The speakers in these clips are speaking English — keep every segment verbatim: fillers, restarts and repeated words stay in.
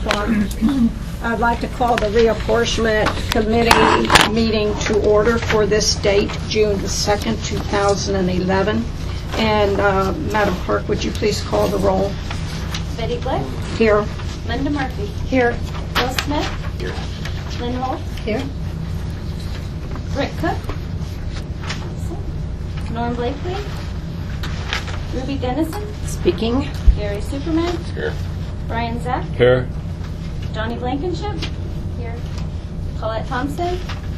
o'clock. I'd like to call the reapportionment committee meeting to order for this date, June the second, two thousand eleven. And uh, Madam Clerk, would you please call the roll? Betty Blick. Here. Linda Murphy. Here. Bill Smith. Here. Lynn Holt. Here. Rick Cook. Norm Blakely. Ruby Dennison. Speaking. Gary Superman. Here. Brian Zack. Here. Johnny Blankenship. Here. Colette Thompson.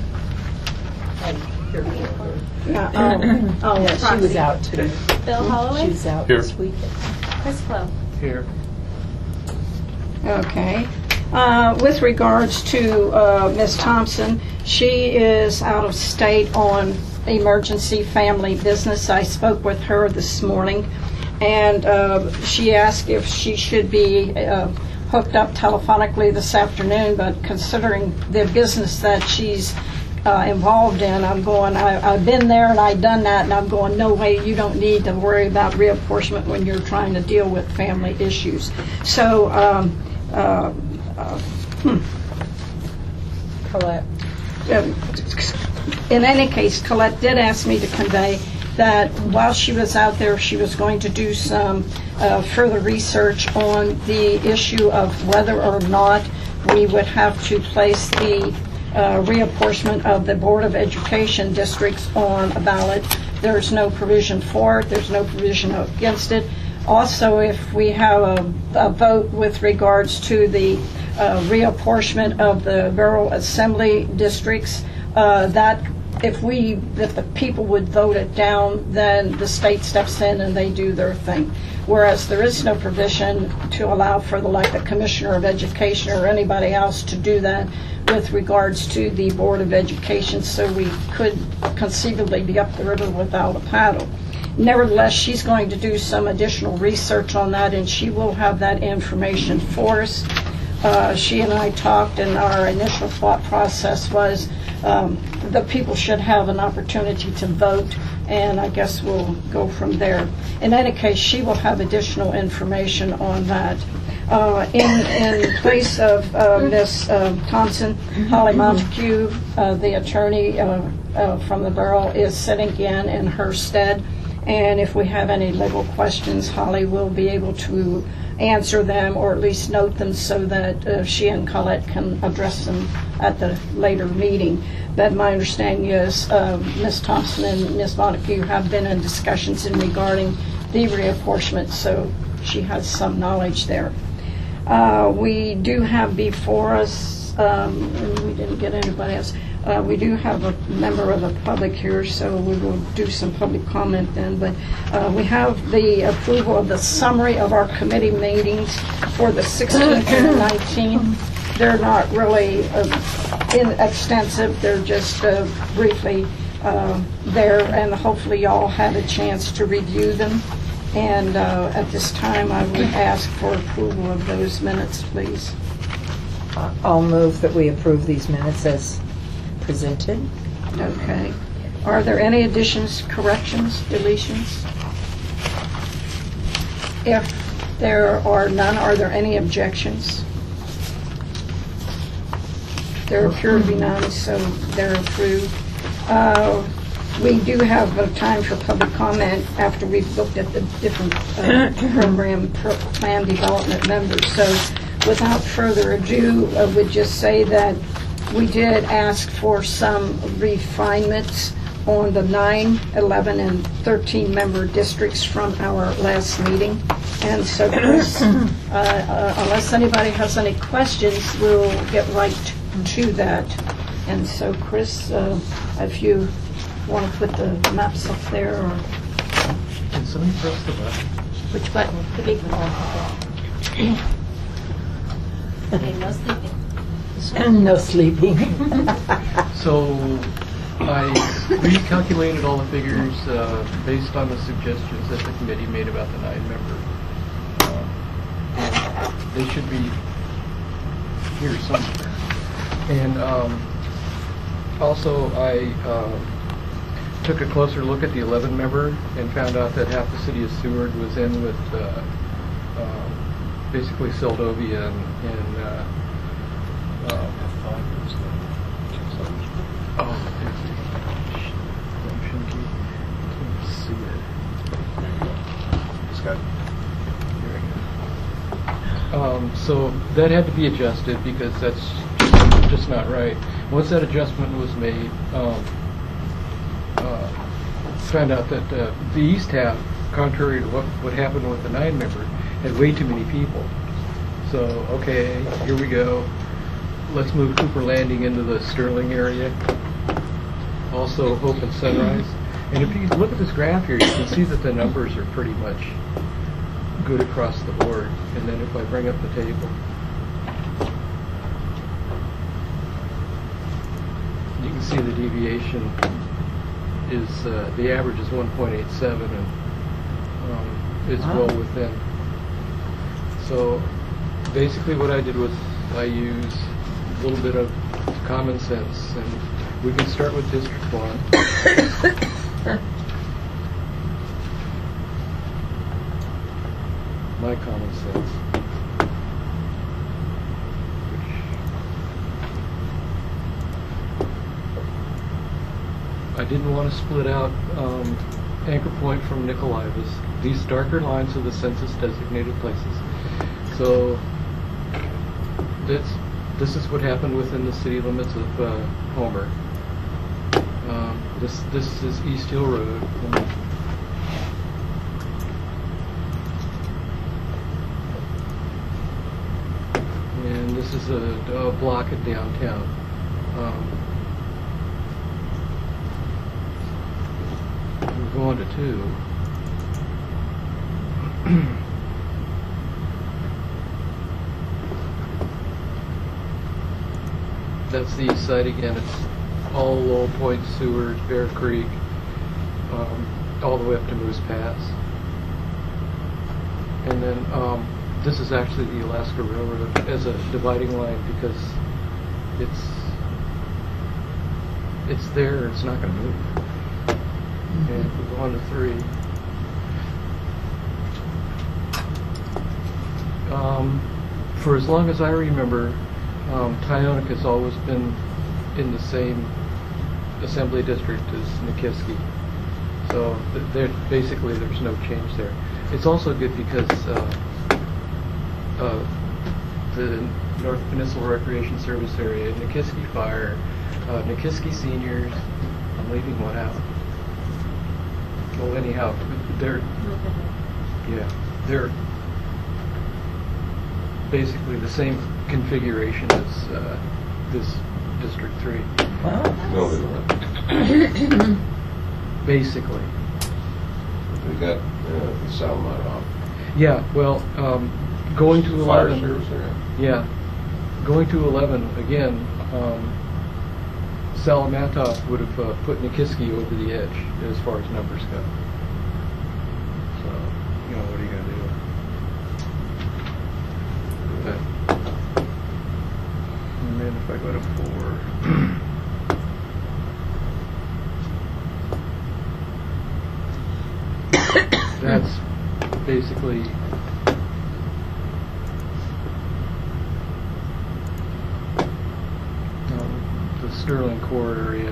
Yeah, oh, oh, Yeah, she was out today. Bill Holloway. She was out Here. this weekend. Chris Clow. Here. Okay. Uh, with regards to uh, Miz Thompson, she is out of state on emergency family business. I spoke with her this morning, and uh, she asked if she should be uh, hooked up telephonically this afternoon, but considering the business that she's uh, involved in, I'm going, I, I've been there and I've done that, and I'm going, no way, you don't need to worry about reapportionment when you're trying to deal with family issues. So, um, uh, uh, hmm. Colette. In any case, Colette did ask me to convey that while she was out there, she was going to do some uh, further research on the issue of whether or not we would have to place the uh, reapportionment of the Board of Education districts on a ballot. There's no provision for it. There's no provision against it. Also, if we have a, a vote with regards to the uh, reapportionment of the borough assembly districts, uh, that if we, if the people would vote it down, then the state steps in and they do their thing. Whereas there is no provision to allow for the, like the Commissioner of Education or anybody else to do that with regards to the Board of Education, so we could conceivably be up the river without a paddle. Nevertheless, she's going to do some additional research on that, and she will have that information for us. Uh, she and I talked, and our initial thought process was um, the people should have an opportunity to vote, and I guess we'll go from there. In any case, she will have additional information on that. Uh, in, in place of uh, Miz Uh, Thompson, Holly Montague, uh, the attorney uh, uh, from the borough, is sitting in in her stead. And if we have any legal questions, Holly will be able to answer them, or at least note them, so that uh, she and Colette can address them at the later meeting. But my understanding is uh, Miz Thompson and Miz Montague have been in discussions in regarding the reapportionment, so she has some knowledge there. Uh, we do have before us, um, and we didn't get anybody else, Uh, we do have a member of the public here, so we will do some public comment then. But uh, we have the approval of the summary of our committee meetings for the sixteenth and nineteenth. They're not really uh, in extensive. They're just uh, briefly uh, there, and hopefully y'all had a chance to review them. And uh, at this time, I would ask for approval of those minutes, please. I'll move that we approve these minutes as presented. Okay. Are there any additions, corrections, deletions? If there are none, are there any objections? There appear to be none, so they're approved. Uh, we do have a time for public comment after we've looked at the different uh, program pro plan development members. So without further ado, I would just say that we did ask for some refinements on the nine, eleven, and thirteen member districts from our last meeting. And so, Chris, uh, uh, unless anybody has any questions, we'll get right to that. And so, Chris, uh, if you want to put the maps up there, or Can somebody press the button? which button? The big one. Okay, no sleeping. No sleeping. So I recalculated all the figures uh, based on the suggestions that the committee made about the nine member. Uh, they should be here somewhere. And um, also I uh, took a closer look at the eleven member and found out that half the city of Seward was in with uh, uh, basically Seldovia and, and uh, uh, oh, Shinky. Can't see it. Scott? Here we go. Um, so that had to be adjusted because that's just not right. Once that adjustment was made, um, uh, found out that uh, the east half, contrary to what, what happened with the nine member, had way too many people. So, okay, here we go. Let's move Cooper Landing into the Sterling area. Also Hope and Sunrise. And if you look at this graph here, you can see that the numbers are pretty much good across the board. And then if I bring up the table, you can see the deviation is, uh, the average is one point eight seven, and um, it's Wow. well within. So basically what I did was I used a little bit of common sense, and we can start with District one. My common sense. I didn't want to split out um, Anchor Point from Nicolaitis. These darker lines are the census designated places. So this, this is what happened within the city limits of uh, Homer. Um, this this is East Hill Road. And this is a, a block of downtown. Um, we're going to two. That's the east side again. It's all Lowell Point, Seward, Bear Creek, um, all the way up to Moose Pass. And then um, this is actually the Alaska Railroad as a dividing line because it's it's there. It's not going to move. And if we go on to three. Um, for as long as I remember, um, Tyonek has always been in the same assembly district as Nikiski. So th there, basically there's no change there. It's also good because uh, uh, the North Peninsula Recreation Service area, Nikiski Fire, uh, Nikiski Seniors, I'm leaving one out. Well, anyhow, they're, yeah, they're basically the same configuration as uh, this District three. Wow. No, they don't. Basically. We got uh, the Salmon off. Yeah, well, um, going to Fire eleven. service area. Yeah, going to eleven again. Um, Salamatov would have uh, put Nikiski over the edge as far as numbers go. So, you know, what are you going to do? But, and then if I go to four. That's basically um, the Sterling Core area,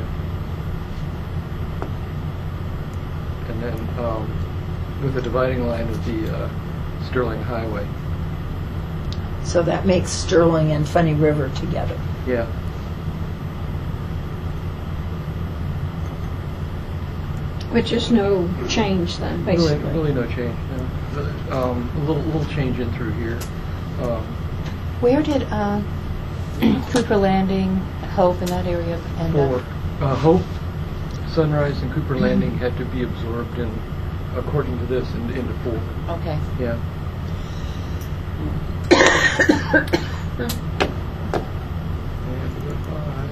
and then um, with the dividing line of the uh, Sterling Highway. So that makes Sterling and Funny River together. Yeah. Which is no change then, Really, basically. really no change. No. Um, a little, little change in through here. Um, Where did uh, Cooper Landing, Hope, in that area end For up? uh, Hope, Sunrise, and Cooper Landing had to be absorbed in, according to this, in, into four. Okay. Yeah. And we go five.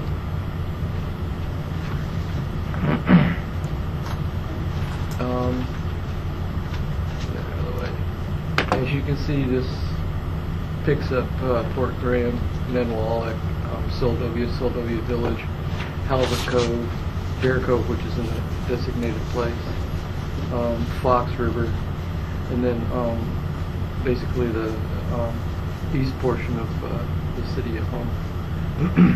um, get that out of the way. As you can see, this picks up uh, Port Graham, Nenwalek, um, Seldovia, Seldovia Village, Halibut Cove, Bear Cove, which is in a designated place, um, Fox River, and then um, basically the um, east portion of uh, the city of Houma.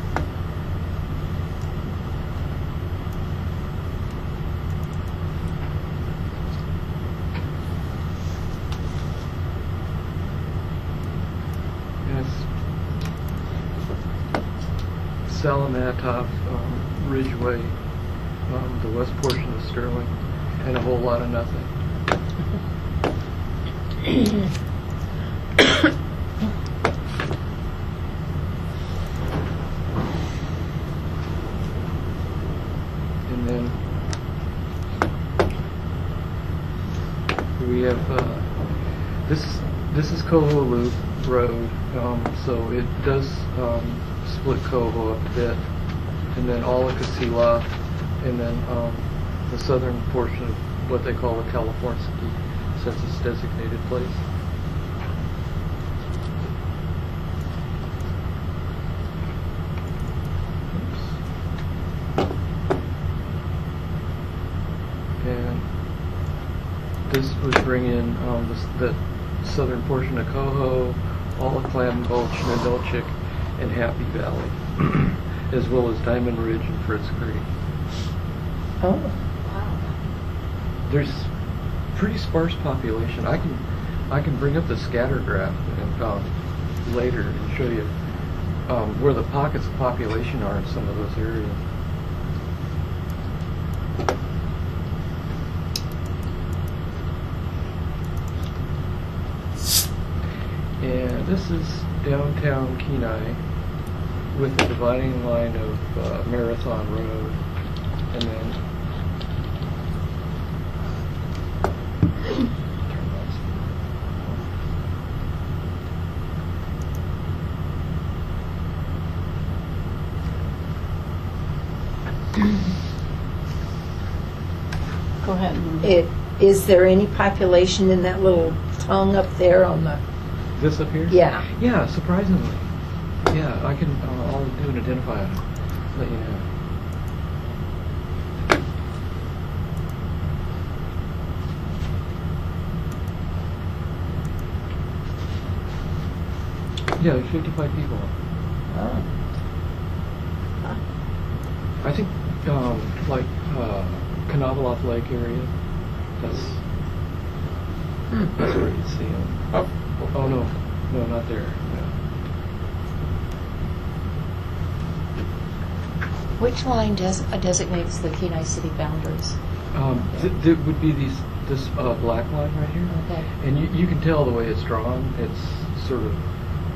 Salamatoff, um, Ridgeway, um, the west portion of Sterling, and a whole lot of nothing. And then we have uh, this. This is Coho Loop Road, um, so it does. Um, split Coho up a bit, and then all of Casilla, and then um, the southern portion of what they call the California census designated place. Oops. And this would bring in um, the, the southern portion of Coho, all of Clam Gulch, Meadowchick, and Happy Valley, as well as Diamond Ridge and Fritz Creek. Oh, There's pretty sparse population. I can I can bring up the scatter graph and, um, later and show you um, where the pockets of population are in some of those areas. And this is downtown Kenai with the dividing line of uh, Marathon Road, and then Go ahead. it, is there any population in that little tongue up there on the, this up here? yeah. Yeah, surprisingly. Yeah, I can, uh, I'll do an identifier, let you know. Yeah, there's fifty-five people. Oh. I think, um, like, uh, Canavelope Lake area, that's, that's where you'd see them. Up. Oh, no, no, not there, no. Which line des- uh, designates the Kenai City boundaries? Um, th- th- would be these, this, uh, black line right here. Okay. And you, you can tell the way it's drawn, it's sort of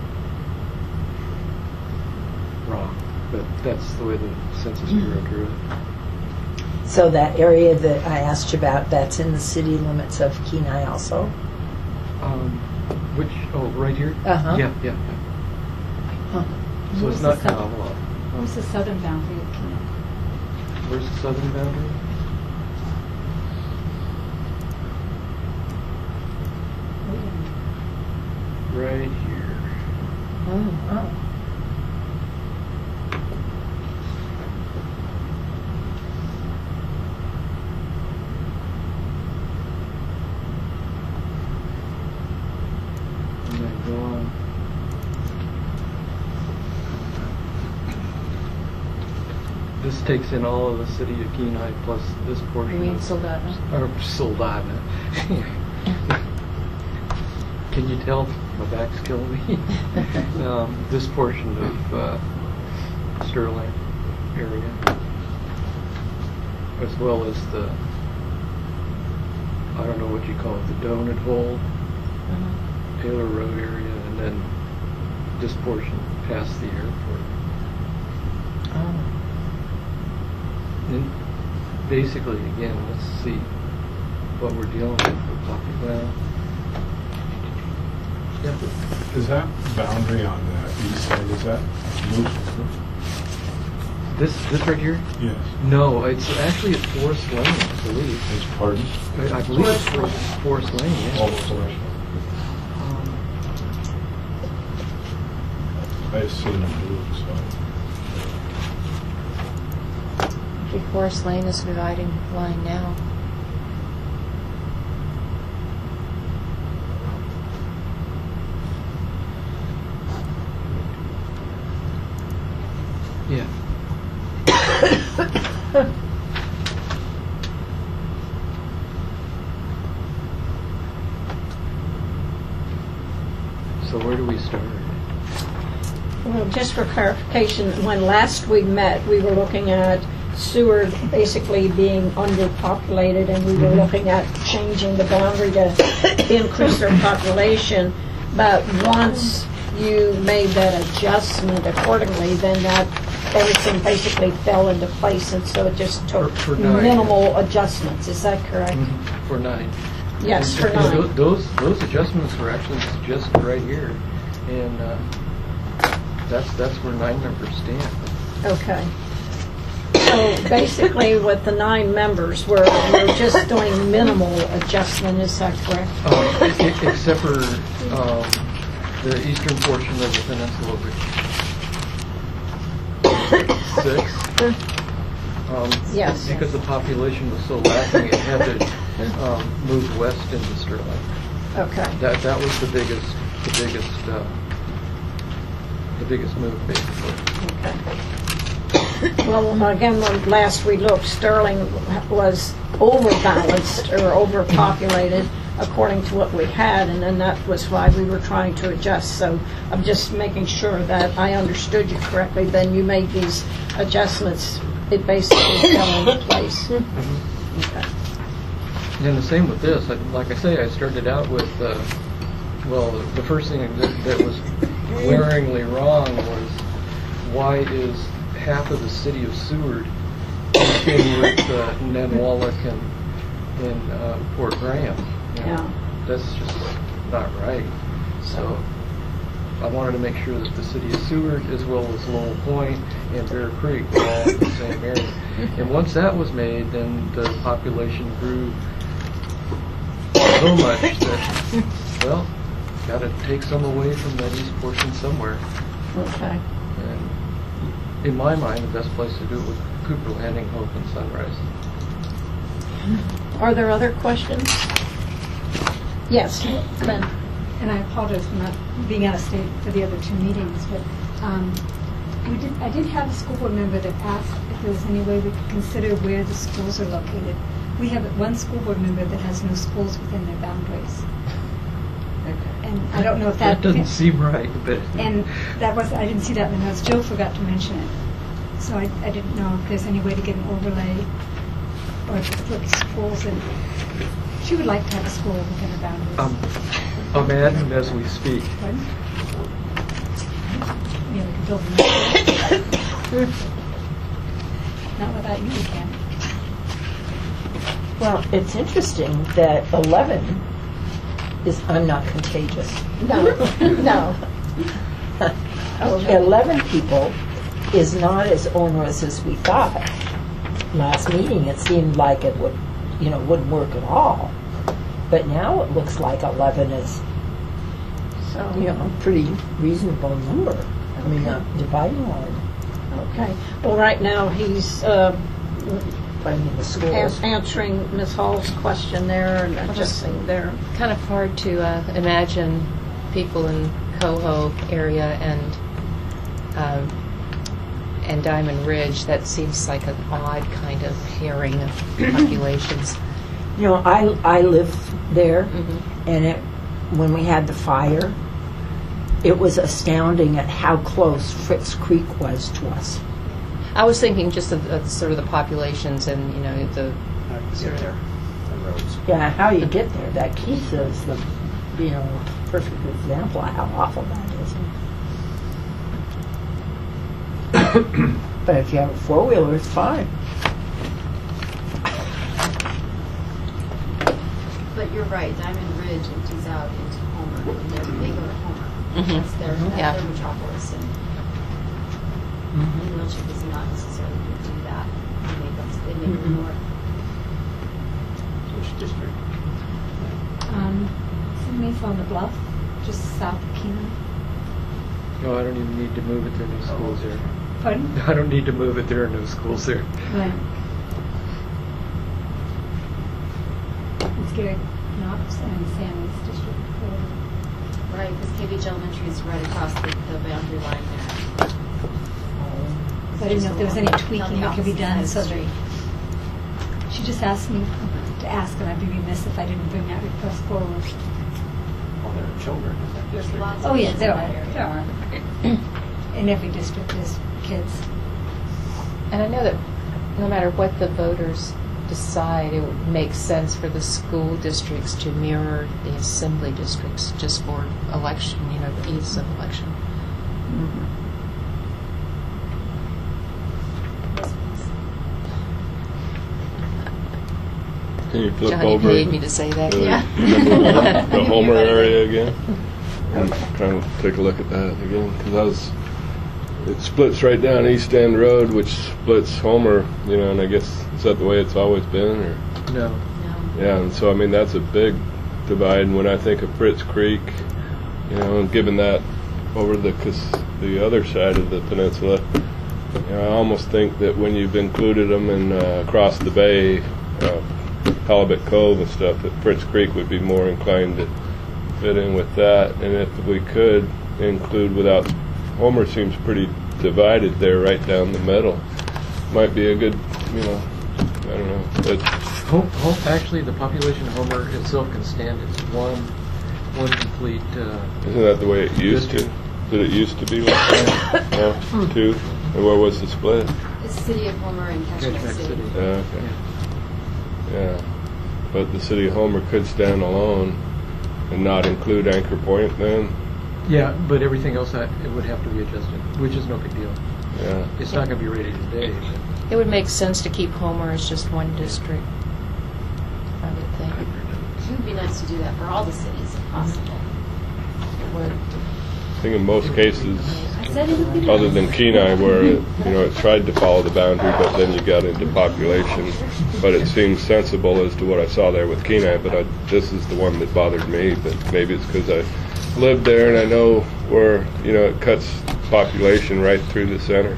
wrong, but that's the way the Census Bureau drew it. So that area that I asked you about, that's in the city limits of Kenai also? Um, which, oh, right here? Uh-huh. Yeah, yeah, yeah. Huh. So it's Where's not the south- Canavelope. Where's the southern boundary of Kenai? Where's the southern boundary? Right here. Oh, oh. And then go on. This takes in all of the city of Kenai plus this portion. You mean of- Soldotna? Or Soldotna. Can you tell my back's killing me? um, this portion of uh, Sterling area, as well as the, I don't know what you call it, the Donut Hole, Uh-huh. Taylor Road area, and then this portion past the airport. Oh. And basically, again, let's see what we're dealing with. We're talking about. Yeah. Is that boundary on the east side, is that loose? This this right here? Yes. No, it's actually it's Forest Lane, I believe. It's pardon? I I believe it's Forest, Forest Lane, yeah. Oh, Forest. Um, I've seen them do it, so. Big Forest Lane is the dividing line now. Yeah. So where do we start? Well, just for clarification, when last we met, we were looking at Seward basically being underpopulated, and we were looking at changing the boundary to increase their population. But once you made that adjustment accordingly, then that everything basically fell into place, and so it just took For- for nine. minimal adjustments. Is that correct? For nine. Yes, And- for and nine. tho- Those, those adjustments were actually suggested right here, and uh, that's, that's where nine members stand. Okay. So basically, with the nine members, we're, we're just doing minimal adjustment, is that correct? Um, e- e- Except for um, the eastern portion of the peninsula, which six. Um, Yes. Because the population was so lacking, it had to um, move west into Sterling. Okay. That, that was the biggest, the biggest, uh, the biggest move, basically. Well, again, when last we looked, Sterling was overbalanced or overpopulated according to what we had, and then that was why we were trying to adjust. So I'm just making sure that I understood you correctly. Then you made these adjustments, it basically fell into place. Okay. And the same with this. I- Like I say, I started out with, uh, well, the first thing that, that was glaringly wrong was why is half of the city of Seward in with uh, Nanwalek and, and uh, Port Graham? You know, Yeah. That's just not right. So I wanted to make sure that the city of Seward, as well as Lowell Point and Bear Creek, were all in the same area. And once that was made, then the population grew so much that, well, got to take some away from that east portion somewhere. Okay. And in my mind, the best place to do it was Cooper Landing, Hope, and Sunrise. Are there other questions? Yes, Ben. And I apologize for not being out of state for the other two meetings, but um, we did, I did have a school board member that asked if there was any way we could consider where the schools are located. We have one school board member that has no schools within their boundaries. And I don't know if that... That doesn't seem right, but... And that was, I didn't see that in the notes. Jill forgot to mention it. So I, I didn't know if there's any way to get an overlay or to put schools in. She would like to have a school within her boundaries. Um, I'm adding as we speak. Pardon? Yeah, we could build them. Not without you, we can't. Well, it's interesting that eleven is, I'm not contagious. No, no. Okay. eleven people is not as onerous as we thought. Last meeting, it seemed like it would, you know, wouldn't work at all. But now it looks like eleven is, So, you know, a pretty reasonable number. I mean, uh, dividing line, okay. Well, right now, he's uh, I mean, the an- schools. answering Miz Hall's question there and adjusting there. Kind of hard to uh, imagine people in Coho area and um, and Diamond Ridge. That seems like an odd kind of pairing of populations. You know, I, I live there, Mhm. and it, when we had the fire, it was astounding at how close Fritz Creek was to us. I was thinking just of, of sort of the populations and, you know, the sort of Yeah, how you get there, that Keith is the, you know, perfect example of how awful that is. But if you have a four-wheeler, it's fine. But you're right, Diamond Ridge empties out into Homer, and they're- they go to Homer. Mhm. That's their, Yeah. that's their metropolis, and and Milchick is not necessarily going to do that. They make them, they make them Mhm. north. Which district? Um, Some May's on the Bluff, just south of Keenan. No, I don't even need to move it. There are no schools there. Pardon? I don't need to move it. There are no schools there. Right. It's Gary Knox and Sammy's district. Right, because K B H Elementary is right across the, the boundary line there. So I didn't know if there was any On tweaking the that could be opposite done, side so of the that, street. she just asked me to ask, and I'd be remiss if I didn't bring that request forward. Well, there are children in that There's district. lots of Oh, yeah, kids there in are, that area. there are. In every district, there's kids. And I know that no matter what the voters decide, it would make sense for the school districts to mirror the assembly districts just for election, you know, the ease of election. Can you flip Johnny over paid me to say that. to the- Yeah. the Homer area again? And kind of take a look at that again, because I was, it splits right down East End Road, which splits Homer, you know, and I guess, is that the way it's always been, or? No. No. Yeah, and so, I mean, that's a big divide, and when I think of Fritz Creek, you know, and given that over the, cause the other side of the peninsula, you know, I almost think that when you've included them in, uh, across the bay, uh, Halibut Cove and stuff, that Fritz Creek would be more inclined to fit in with that, and if we could include without, Homer seems pretty divided there right down the middle. Might be a good, you know, I don't know, but Home, home, actually, the population of Homer itself can stand its one, one complete, uh, isn't that the way it used to? Did it used to be like that? No, two? And where was the split? The city of Homer and Ketchikan Ketchikan City. City. Yeah, okay. Yeah, but the city of Homer could stand alone and not include Anchor Point then? yeah, but everything else, that, it would have to be adjusted, which is no big deal. Yeah. It's not going to be ready today. but- It would make sense to keep Homer as just one district, I would think. It would be nice to do that for all the cities if possible. It would. I think in most cases, I said it would be nice. other than Kenai, where it, you know, it tried to follow the boundary, but then you got into population. But it seems sensible as to what I saw there with Kenai. But I, this is the one that bothered me. But maybe it's because I lived there and I know where, you know, it cuts population right through the center.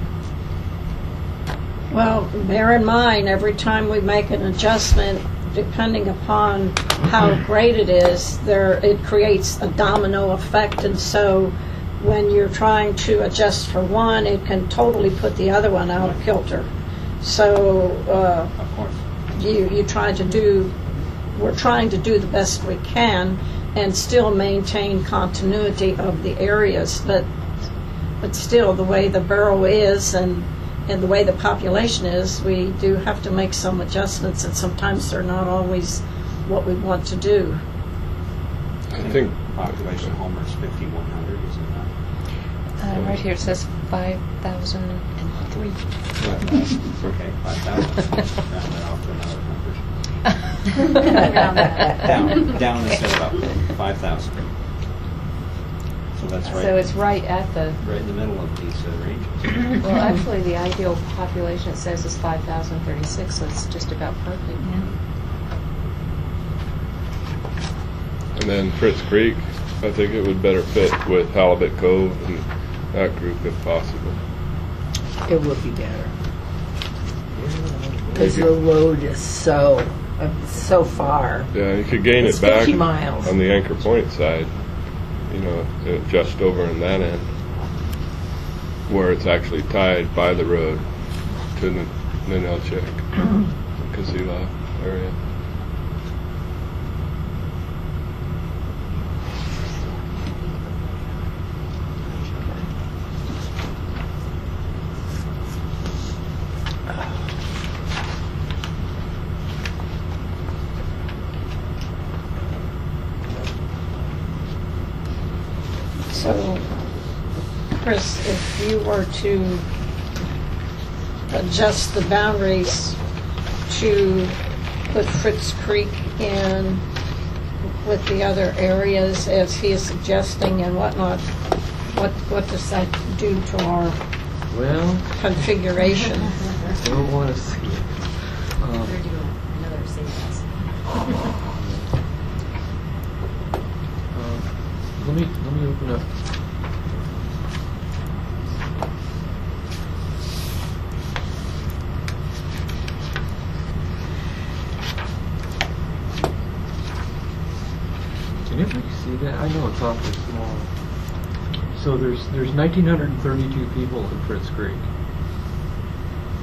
Well, bear in mind, every time we make an adjustment, depending upon how great it is, there it creates a domino effect, and so when you're trying to adjust for one, it can totally put the other one out of kilter. So uh, Of course. you you try to do, we're trying to do the best we can, and still maintain continuity of the areas, but but still, the way the borough is and and the way the population is, we do have to make some adjustments, and sometimes they're not always what we want to do. I think. Population of Homer is fifty-one hundred, isn't that? Uh, right here it says five thousand three. Okay, five thousand. Round that off to another number. Around that. Down, down instead of up, five thousand. So that's right. So it's right at the, Right in the middle of these uh, ranges. well, actually, the ideal population it says is five thousand thirty-six, so it's just about perfect. And then Fritz Creek, I think it would better fit with Halibut Cove and that group if possible. It would be better. Because the road is so, uh, so far. Yeah, you could gain It's it back fifty miles. on the Anchor Point side, you know, uh, just over in that end, where it's actually tied by the road to the Ninelchik, Casila area. So, Chris, if you were to adjust the boundaries to put Fritz Creek in with the other areas as he is suggesting and whatnot, what, what does that do to our Well, configuration? I don't want to see it. Um, They're doing another city house. um, let me let me open up. Can anybody see that? I know it's awfully small. So there's there's one thousand nine hundred thirty-two people in Fritz Creek.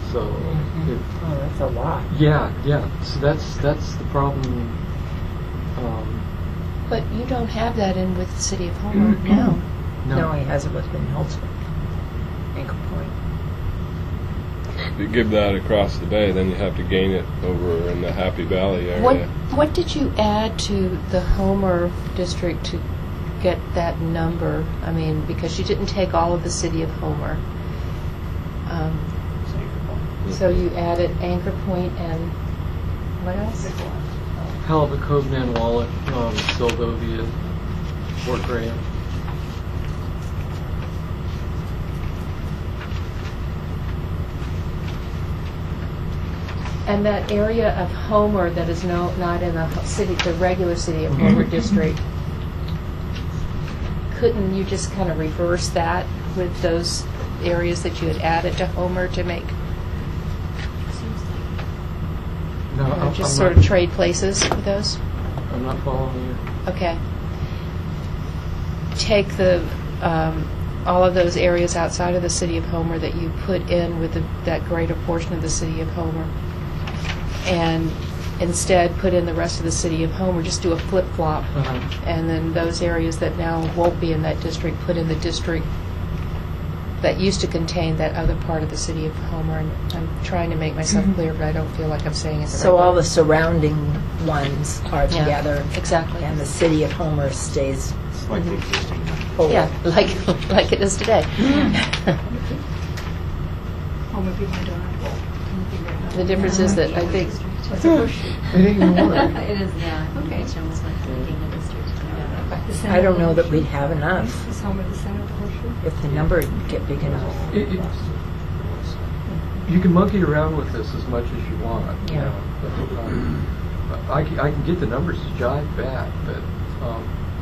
So, it, Oh, that's a lot. yeah, yeah. So that's that's the problem. Um, But you don't have that in with the city of Homer now. No, he has it with Ben Holtzman. Anchor Point. If you give that across the bay, then you have to gain it over in the Happy Valley area. What what did you add to the Homer district to get that number? I mean, because you didn't take all of the city of Homer. Um, so you added Anchor Point and what else? Halibut Cove, Nanwallet, um, Seldovia, Fort Graham. And that area of Homer that is no, not in the ho- city, the regular city of Homer district, couldn't you just kind of reverse that with those areas that you had added to Homer to make, No, uh, I'm, just I'm sort not, of trade places with those? I'm not following you. Okay. Take the, um, all of those areas outside of the city of Homer that you put in with the, that greater portion of the city of Homer, and instead put in the rest of the city of Homer, just do a flip-flop. Uh-huh. And then those areas that now won't be in that district, put in the district that used to contain that other part of the city of Homer. And I'm trying to make myself clear, but I don't feel like I'm saying it the So right all way. the surrounding ones are Yeah, together, exactly. and the city of Homer stays It's like the existing one. whole. Yeah, like, like it is today. Homer being the donut. The difference is that I think, It ain't gonna work. It is, yeah. Okay. It's almost like thinking the district. The center I don't know of that the we'd have enough horseshoe. Is Homer the center of the horseshoe? if the number didn't get big enough. It, it, you can monkey around with this as much as you want. You Yeah. know, but, um, I, c- I can get the numbers to jive back, but um,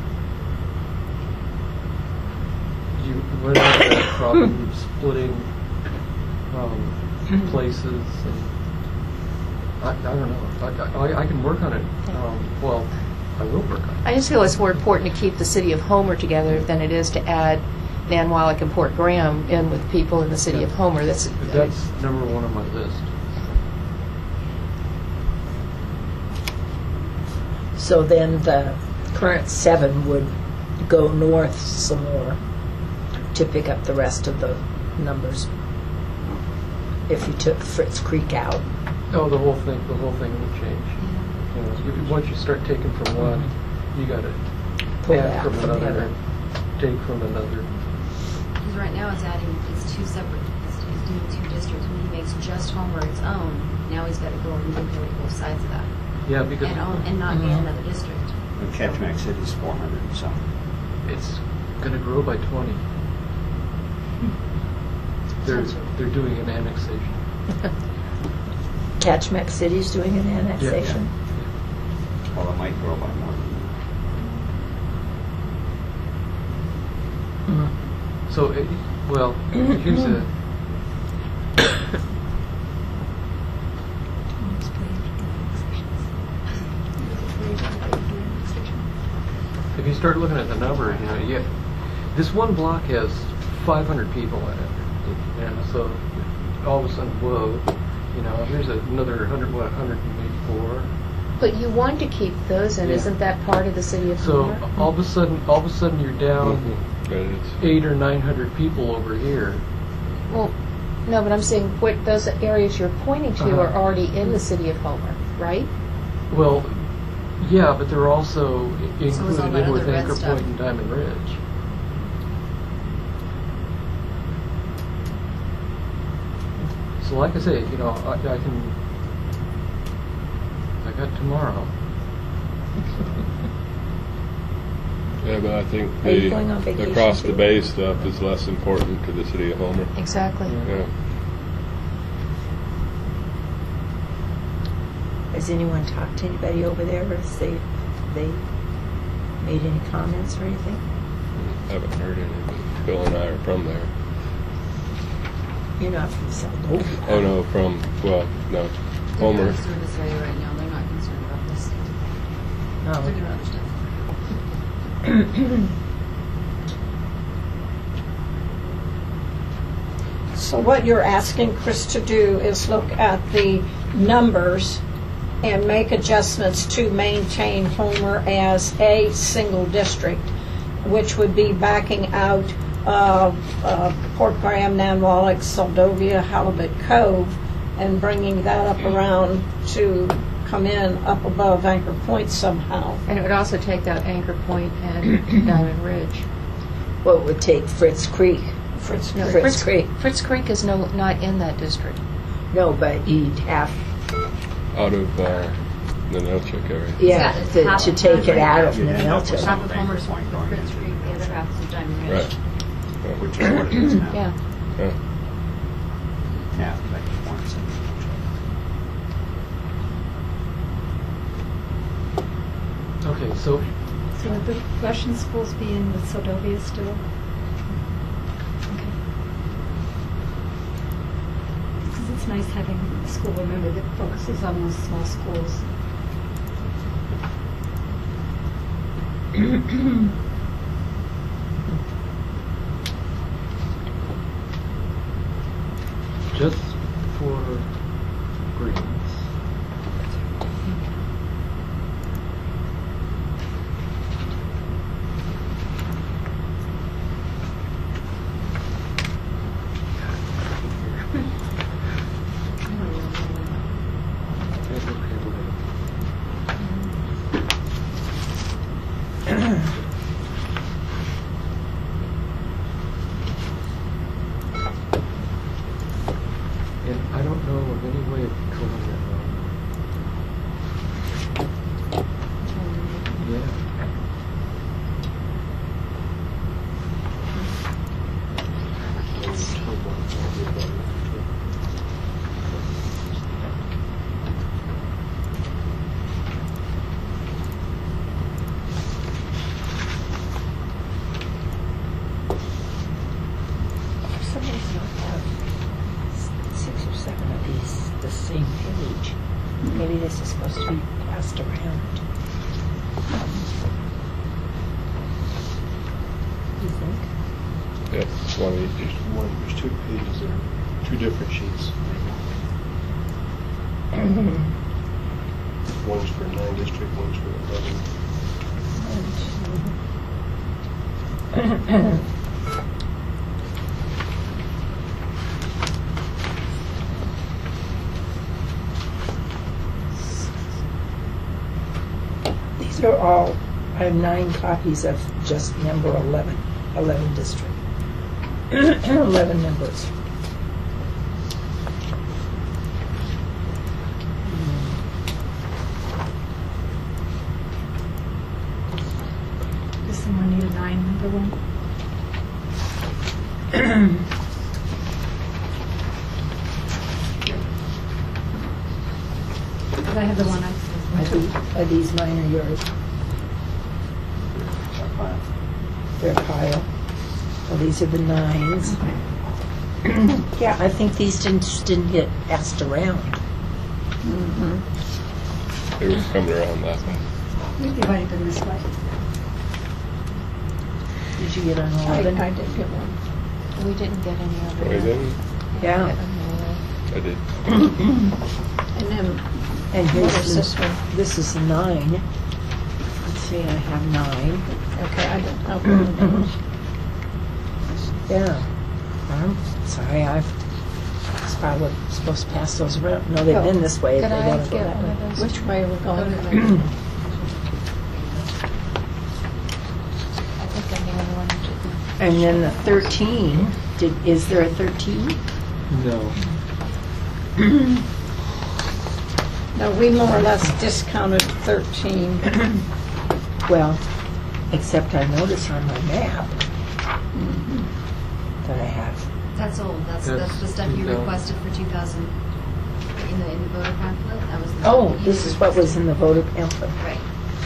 you run into that problem of splitting um, places, and I, I don't know. I, I, I can work on it. Um, well, I will work on it. I just feel it's more important to keep the city of Homer together than it is to add Nanwalek and Port Graham in with people in the city of Homer. That's, That's number one on my list. So then the current seven would go north some more to pick up the rest of the numbers. If you took Fritz Creek out. Oh, the whole thing, the whole thing would change. You know, you, once you start taking from one, you got to Pull add back from from the another, other. take from another. Because right now it's adding, it's two separate, it's, it's doing two districts. When he makes just Homer its own, now he's got to go and manipulate both sides of that. Yeah, because And own, and not be Mhm. another district. And Ketchimak City's four hundred and something. it's going to grow by twenty. They're they're doing an annexation. Ketchimak City's doing an annexation. Well, it might grow by more than Mm. So, it, well, here's a. If you start looking at the number, you know, you get, this one block has five hundred people in it, and so all of a sudden, whoa, you know, here's another one hundred, what, one hundred eighty-four. but you want to keep those in. Yeah. Isn't that part of the city of So Homer? all of a sudden, all of a sudden, you're down But it's, eight or nine hundred people over here. Well, no, but I'm saying what those areas you're pointing to Uh-huh. are already in the city of Homer, right? Well, yeah, but they're also i- So it's all included that in with other red Anchor stuff. Point and Diamond Ridge. So like I say, you know, I, I can, I got tomorrow. yeah, but I think Are you the going on vacation across the too? bay stuff is less important to the city of Homer. Exactly. Yeah. Yeah. Has anyone talked to anybody over there? Has they, they made any comments or anything? Haven't heard anything. Bill and I are from there. You're not from Seldovia. Oh no, from well, no, Homer. They're through this area right now. They're not concerned about this. They're Oh. doing other stuff. So what you're asking Chris to do is look at the numbers and make adjustments to maintain Homer as a single district, which would be backing out of uh, Port Graham, Nanwalek, Soldovia, Halibut Cove, and bringing that up around to come in up above Anchor Point somehow. And it would also take out Anchor Point and Diamond Ridge. Well, it would take Fritz Creek. Fritz No, Creek. Fritz Creek. Fritz Creek is no, not in that district. No, but you'd have, Out of uh, the Nelchik area. yeah, It's to, half to of take it out of Yeah, Nanelto. Half of Homer's Fritz Creek, the other half is Diamond Ridge. Right. Which is what it is now. Yeah. Yeah. Yeah, like Florence. Okay, so So would the Russian schools be in the Soldovia still? Okay. Because it's nice having a school, remember, that focuses on those small schools. just for greens. And I don't know of any way of controlling that number. Yeah. For some reason, I have six or seven of these, the same page. Maybe this is supposed to be passed around. You think? Yeah, one each. There's one, there's two pages there, two different sheets. One's for nine district, one's for eleven. These are all, I have nine copies of just number eleven, eleven district. eleven members. Does someone need a nine number one? Because I have the one I Are these, are these mine or yours? They're a pile. Well, these are the nines. Yeah, I think these didn't, just didn't get passed around. It was coming around that way. You've already been this way. Did you get an I, eleven? I did get one. We didn't get any of Oh, it. you didn't? Yeah. I did. And then, And what here's is the- this one? This is a nine. Let's see, I have nine. Okay, I didn't have one of those. Yeah. I'm sorry, I've, I was probably supposed to pass those around. No, they've been this way. Could They I wanna go get that one way. of those? Which way are we going? I think I'm the only one who didn't. And then the thirteen, did, is there a thirteen? No. No, we more or less discounted thirteen. Well, except I notice on my map that I have. That's old, that's, That's that's the stuff you two thousand. requested for two thousand, in the, in the voter pamphlet, that was. the- Oh, you this is what was in the voter pamphlet. Right.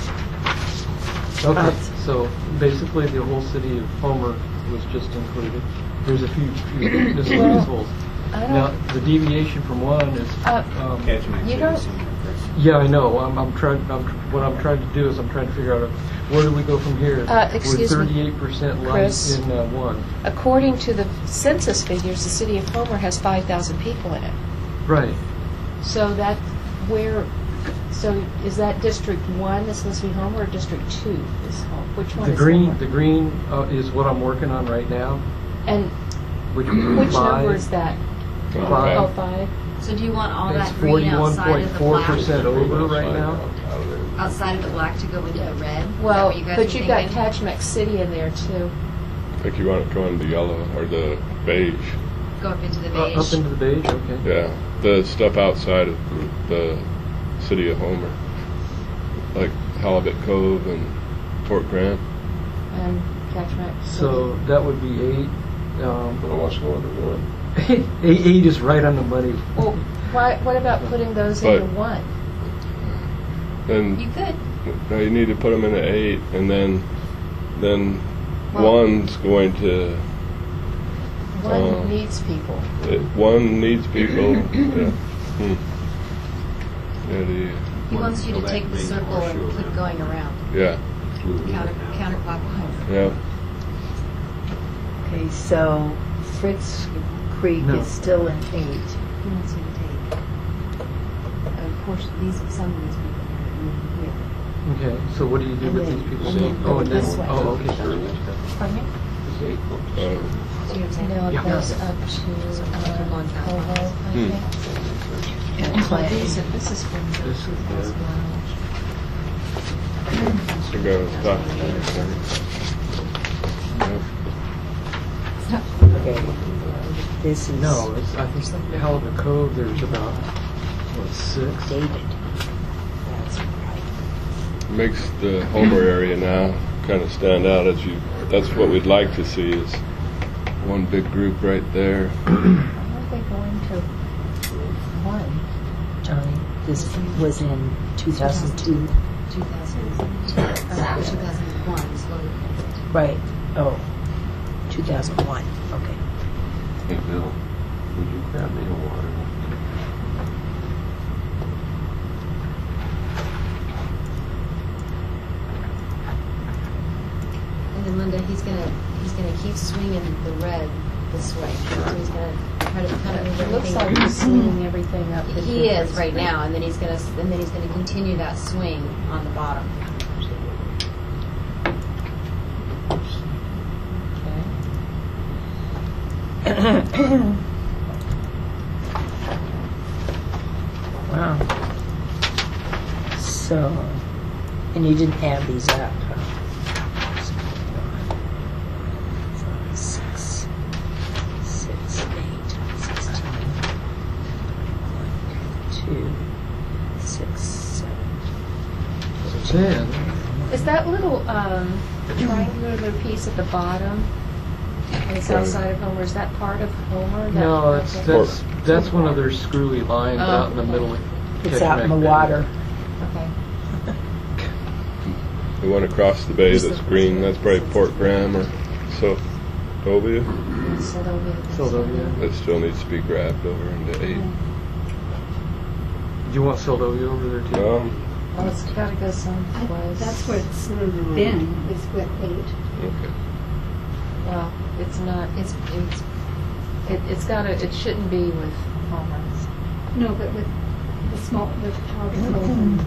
Okay, Uh, so basically the whole city of Homer was just included. There's a few, few miscellaneous holes. I Now, don't, the deviation from one is, Uh, um, Catchment You cities don't- and Chris. yeah, I know, I'm, I'm trying, I'm, what I'm trying to do is I'm trying to figure out where do we go from here? Uh, excuse me, We're thirty-eight percent light Chris? in uh, one. According to the census figures, the city of Homer has five thousand people in it. Right. So that, where, so is that District One that's supposed to be Homer, or District Two is Homer? Which one The is green, Homer? the green uh, is what I'm working on right now, And which would be which five. number is that? Five. Oh, five? So do you want all It's that green forty-one outside point of the four black? percent over right now. Out of there. Outside of the black to go into the red? Is that Well, what you guys but are you've got thinking? Patchmack City in there too. I think you want it going to yellow or the beige. Go up into the Uh, beige. Up into the beige, okay. Yeah, the stuff outside of the city of Homer, like Halibut Cove and Fort Grant. And Patchmack City. So that would be eight. Um, But I want to go into one. eight, eight is right on the money. Well, why, what about putting those But- into one? Then You could. now you need to put them in an eight, and then then Well- one's going to One Uh, needs people. it, one needs people. Yeah. Hmm. Yeah, the, He wants you to Go back take and the make circle more and sure. keep going around, yeah, counter, counterclockwise. yeah. Okay, so Fritz Creek No. is still an eight. He wants you to take, of course, these, some of these people are here. Okay, so what do you do And with then- these people? and then Oh, and then, this way. oh, okay. Pardon me? Uh, See what I'm saying? No, it Yeah. goes up to um, Coho, I Hmm. think. Well, these are- this is from the This is two good. thousand miles. So go talk to them. Yep. Okay. This is No, it's, I think Halibut Cove, there's about, what, six? dated. That's right. Makes the Homer area now kind of stand out as you. That's what we'd like to see is one big group right there. Why don't they go into one? Johnny, this was in two thousand two. two thousand, uh, two thousand one, slowly. Right. Oh, two thousand one. Okay. Hey, Bill, would you grab me a water? And then Linda, he's gonna, he's gonna keep swinging the red this way. So he's gonna try to cut up It looks like everything. he's swinging everything up. the He is different right street. now, and then he's gonna, and then he's gonna continue that swing on the bottom. Okay. Wow. So, and you didn't add these up, huh? Five, six, six, eight, sixteen, one, two, six, seven. Then, Is that little um, triangular piece at the bottom on the south side of Homer, is that part of Homer? That- no, it's, okay. that's, that's one of their screwy lines Oh, out in the okay. middle. of It's out in the Ketchikan Bay. water. Okay. The one across the bay that's green, that's probably Port Graham or Sildovia. Sylvia. Sildovia. That still needs to be grabbed over into eight. Do you want Sildovia over there too? Um, Oh, it's got to go I- someplace. That's where it's been, is with eight. okay. Well, it's not, it's, it's, it, it's got to, it shouldn't be with Homer. No, but with the small, with Halibut Cove and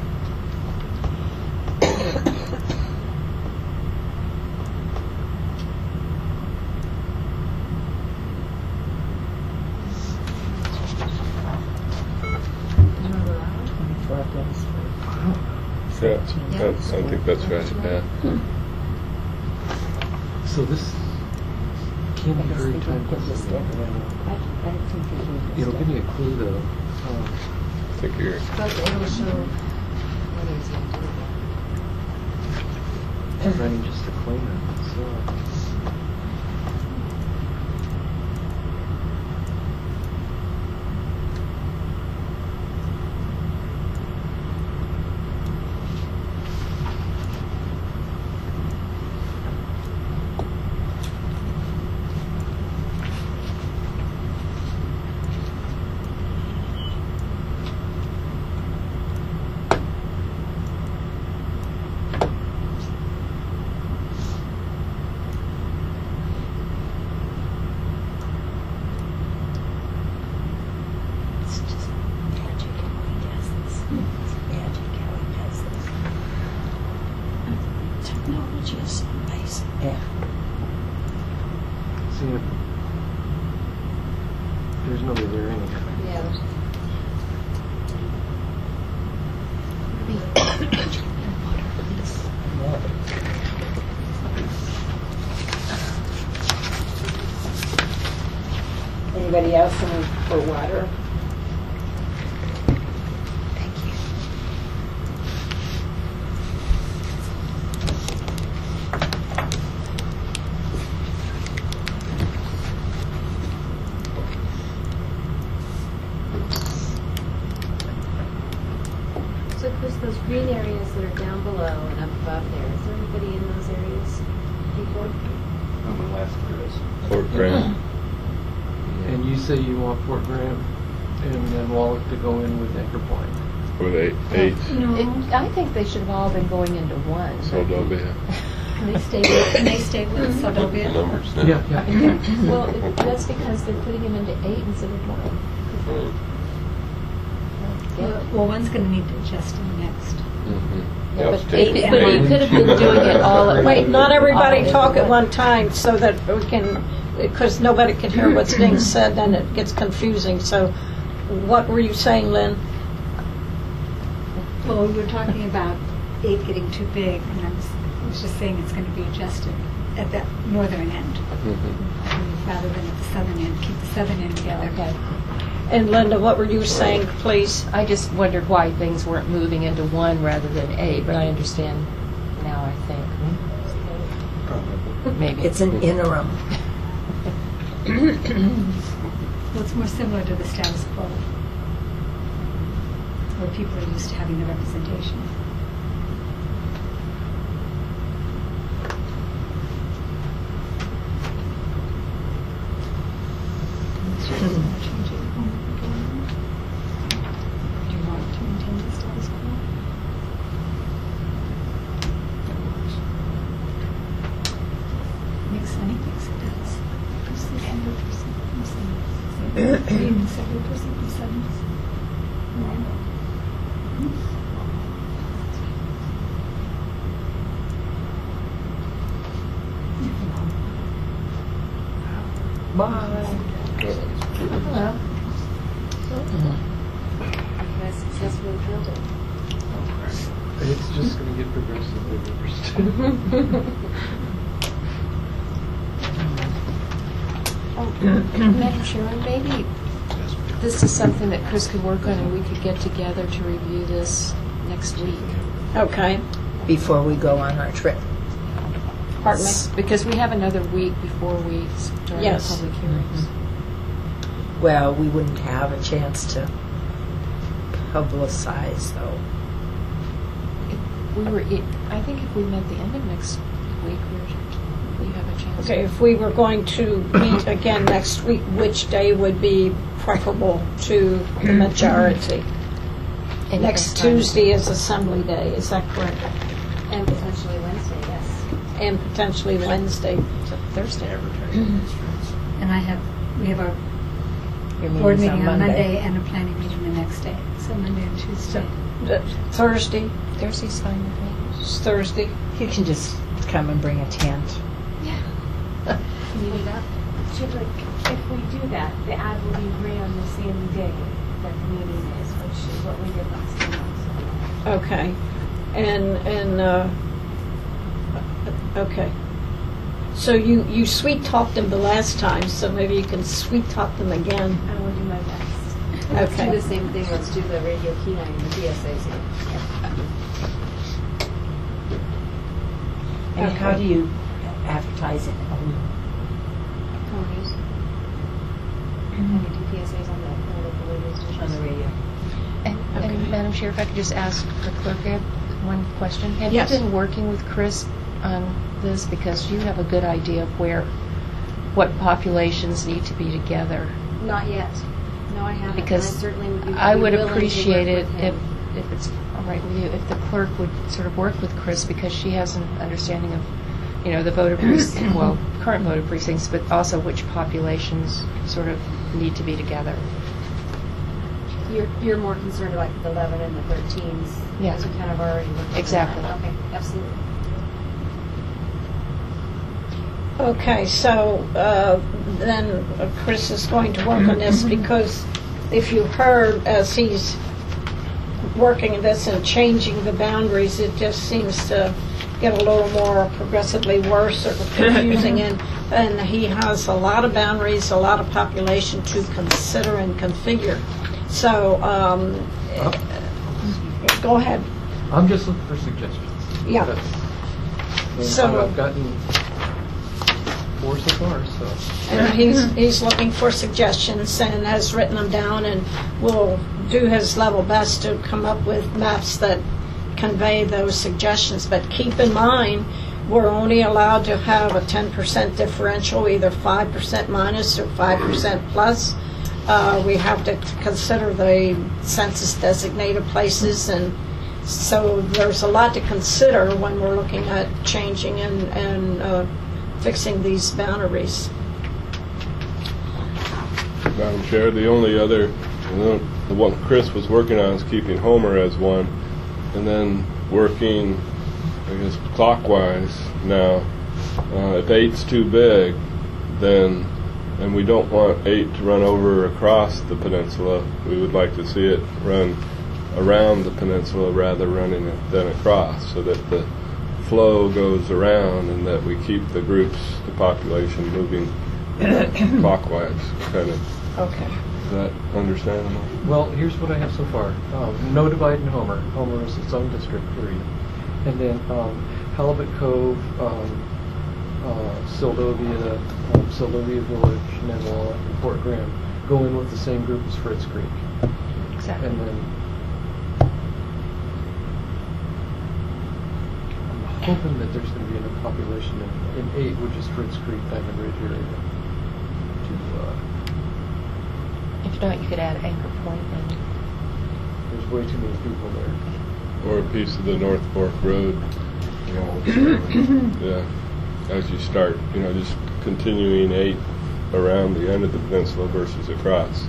Twenty-four days. Yeah, that's, I think that's right. Yeah. So this can be very time consuming. It'll give me a clue though. Um, I think you're. But it'll show what he's gonna do. running just to clean it. So. There's nobody there anyway. Yeah. Anybody else in for water? So Chris, those green areas that are down below and up above there, is there anybody in those areas? People? On the west, there is. Fort Grant. And you say you want Fort Graham and then Wallach to go in with Anchor Point. With eight, eight, It, I think they should have all been going into one. Soldovia. Can they stay with, can they stay with Saldovia? Numbers now. Yeah, yeah. Well, it, that's because they're putting them into eight instead of one. Well, well, one's going to need to adjust in the next. Mhm. Yeah, That's but, taken. it, but you could have been doing it all at Wait, not everybody all talk at one. one time so that we can, because nobody can hear what's being said and it gets confusing. So what were you saying, Lynn? Well, we were talking about eight getting too big, and I was, I was just saying it's going to be adjusted at that northern end, Mhm. rather than at the southern end. Keep the southern end together. Okay. And Linda, what were you saying, please? I just wondered why things weren't moving into one rather than eight, but I understand now, I think. Maybe. It's an interim. Well, it's more similar to the status quo, where people are used to having the representation. Do you want to maintain the status quo? Makes sense, thinks it does. Who's the hundred percent from seven? Three and seventy percent from seven. Bye. Hello. You guys successfully filled it. It's just going to get progressively worse. Madam Chairman, maybe this is something that Chris could work on and we could get together to review this next week. Okay, Before we go on our trip. pardon me. Because we have another week before we start our Yes. public hearings. Well, we wouldn't have a chance to publicize, though. If we were, i- I think if we met the end of next week, we we have a chance. Okay, if we were going to meet again next week, which day would be preferable to the majority? Anything Next fine. Tuesday is Assembly Day, is that correct? And potentially Wednesday, yes. And potentially Wednesday. So Thursday. And I have, we have our Your board meeting's meeting on Monday and a planning meeting the next day. So Monday and Tuesday. The- Thursday, Thursday's fine with me. it's Thursday. You can just come and bring a tent. Can you do that? Should, like, if we do that, the ad will be ran the same day that the meeting is, which is what we did last time also. Okay, and, and, uh, okay. So you, you sweet talked them the last time, so maybe you can sweet talk them again. I will do my best. Let's do Okay. the same thing, let's do the Radio Kenai and the P S As here. And how Okay. do you advertise it? Ponies. And we do P S As on the on the local radio stations. On the radio. And, Okay. and Madam Chair, if I could just ask the clerk, I have one question. Have Yes. you been working with Chris on this? Because you have a good idea of where, what populations need to be together. Not yet. No, I haven't. Because And I certainly would be I would willing to appreciate work it with if, him. if it's all right with you, if the clerk would sort of work with Chris, because she has an understanding of, you know, the voter precincts, well, current voter precincts, but also which populations sort of need to be together. You're, you're more concerned about the eleven and the thirteens. Yeah. As we kind of already looked at. Exactly. Okay, absolutely. Okay, so uh, then uh, Chris is going to work on this, because if you heard as he's working this and changing the boundaries, it just seems to get a little more progressively worse or confusing, and, and he has a lot of boundaries, a lot of population to consider and configure. So, um, go ahead. I'm just looking for suggestions. Yeah. That's- and So- I've gotten four so far, so. And he's, he's looking for suggestions and has written them down, and will do his level best to come up with maps that convey those suggestions. But keep in mind, we're only allowed to have a ten percent differential, either five percent minus or five percent plus. Uh, we have to consider the census designated places, and so there's a lot to consider when we're looking at changing and, and uh, fixing these boundaries. Madam Chair, the only other, the one Chris was working on is keeping Homer as one, and then working, I guess, clockwise now. Uh, if eight's too big, then, and we don't want eight to run over across the peninsula, we would like to see it run around the peninsula rather running it than across, so that the flow goes around and that we keep the groups, the population moving clockwise, kind of. Okay. Is that understandable? Well, here's what I have so far. Um, no divide in Homer. Homer is its own district, period. And then um, Halibut Cove, um, uh, Sildovia, um, Sildovia Village, Nanawa, and Fort Graham go in with the same group as Fritz Creek. Exactly. And then I'm hoping that there's going to be enough population in, in eight, which is Fritz Creek, Diamond Ridge area, to uh, If not, you could add Anchor Point and there's way too many people there. Or a piece of the North Fork Road, you know, yeah, as you start, you know, just continuing eight around the end of the peninsula versus across.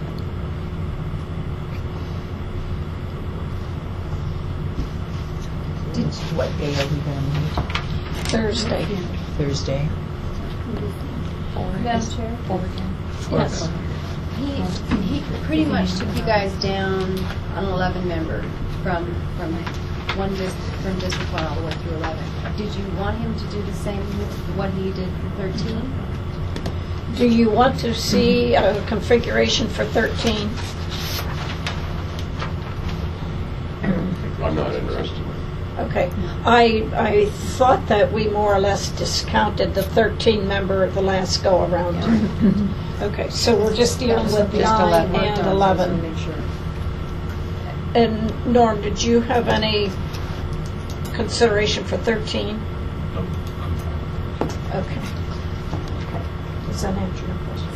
What day are we going to meet? Thursday. Thursday. Madam Chair? Yes. He, he pretty much took you guys down an eleven member from, from one dis, from District one all the way through eleven. Did you want him to do the same with what he did for thirteen? Do you want to see a configuration for thirteen? I'm not interested. Okay. I I thought that we more or less discounted the thirteen member the last go around. Okay, so we're just dealing with Just nine eleven. and eleven. And Norm, did you have any consideration for thirteen? No. Okay. Does that answer your question?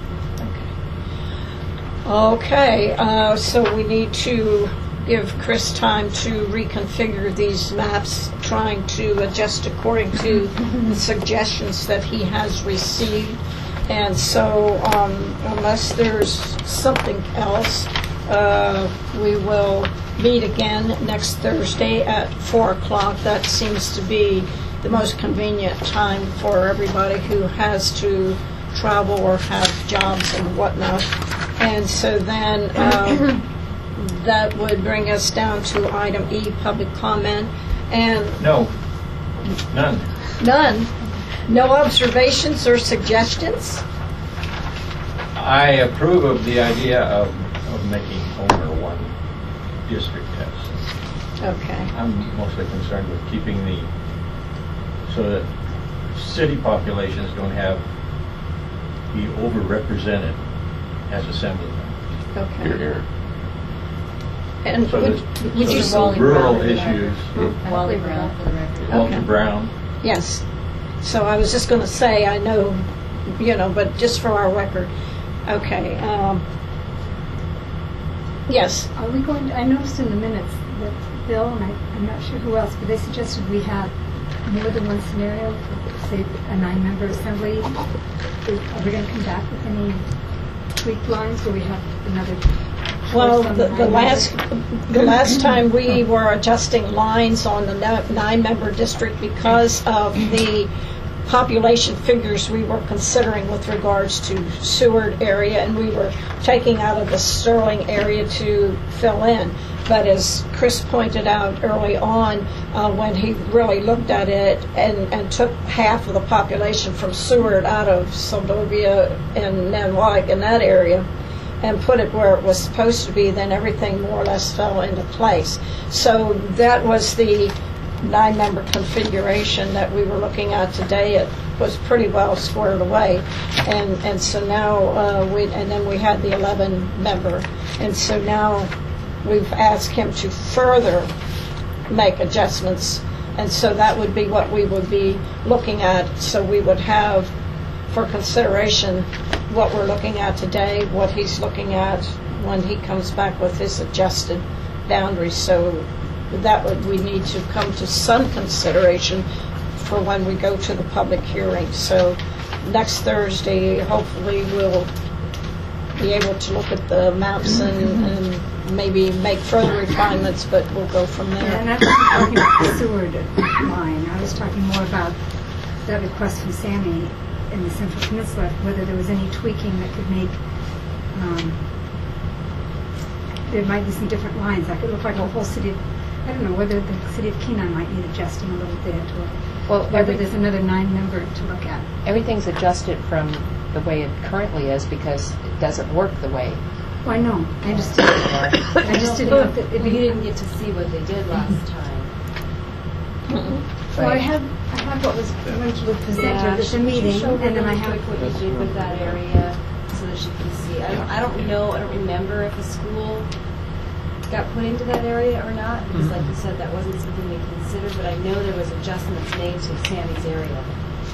Okay. Okay, uh, so we need to give Chris time to reconfigure these maps, trying to adjust according to the suggestions that he has received. And so, um, unless there's something else, uh, we will meet again next Thursday at four o'clock. That seems to be the most convenient time for everybody who has to travel or have jobs and whatnot. And so then um, that would bring us down to item E, public comment. And No, none. none. No observations or suggestions? I approve of the idea of, of making Homer one district test. Okay. I'm mostly concerned with keeping the, so that city populations don't have, be overrepresented as assembly members. Okay. Here, here. And So would, that, would so you that Wally rural Brown. issues, Wally Brown for the record. Walter Okay. Brown, Yes. So I was just going to say, I know, you know, but just for our record. Okay. Um, yes. Are we going, to- I noticed in the minutes that Bill, and I, I'm not sure who else, but they suggested we have more than one scenario, for, say, a nine-member assembly. Is- Are we going to come back with any tweaked lines, or we have another choice Well, on the, the nine last members? the last time we were adjusting lines on the no- nine-member district because of the population figures we were considering with regards to Seward area, and we were taking out of the Sterling area to fill in. But as Chris pointed out early on, uh, when he really looked at it and, and took half of the population from Seward out of Seldovia and Nanwag in that area and put it where it was supposed to be, then everything more or less fell into place. So that was the nine-member configuration that we were looking at today. It was pretty well squared away, and and so now uh, we and then we had the eleven-member, and so now we've asked him to further make adjustments, and so that would be what we would be looking at. So we would have for consideration what we're looking at today, what he's looking at when he comes back with his adjusted boundaries. So that would, we need to come to some consideration for when we go to the public hearing. So next Thursday, hopefully we'll be able to look at the maps and, and maybe make further refinements, but we'll go from there. Yeah, and I wasn't talking about the Seward line. I was talking more about that request from Sammy in the Central Peninsula, whether there was any tweaking that could make, um, there might be some different lines. Like it looked like a whole city of, I don't know, whether the city of Kenai might need adjusting a little bit, or Well, whether every- there's another nine-member to look at. Everything's adjusted from the way it currently is because it doesn't work the way. Oh, I know. I understand. I just didn't know if it- it'd You be... didn't get to see what they did last time. Well, I have, I have what was eventually presented at the Should meeting, you show her and then I really have... quick what you did with that area so that she can see? I don't, I don't know, I don't remember if a school got put into that area or not, because like you said, that wasn't something we considered, but I know there was adjustments made to Sammy's area.